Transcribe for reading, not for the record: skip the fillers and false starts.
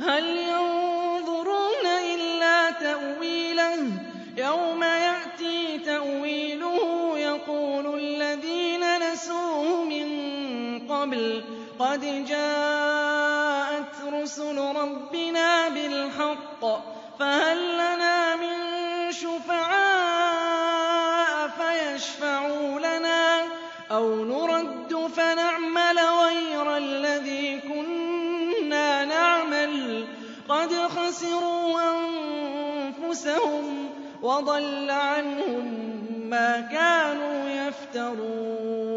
هَلْ يَنظُرُونَ إِلَّا تَأْوِيلَهُ ۚ يَوْمَ يَأْتِي تَأْوِيلُهُ يَقُولُ الَّذِينَ نَسُوهُ مِن قَبْلُ قَدْ جَاءَتْ رُسُلُ رَبِّنَا بِالْحَقِّ فَهَل لَّنَا مِن شُفَعَاءَ فَيَشْفَعُوا لَنَا أَوْ نُرَدُّ فَنَعْمَلَ غَيْرَ الَّذِي كُنَّا نَعْمَلُ ۚ قَدْ خَسِرُوا أَنفُسَهُمْ وَضَلَّ عَنْهُم مَّا كَانُوا يَفْتَرُونَ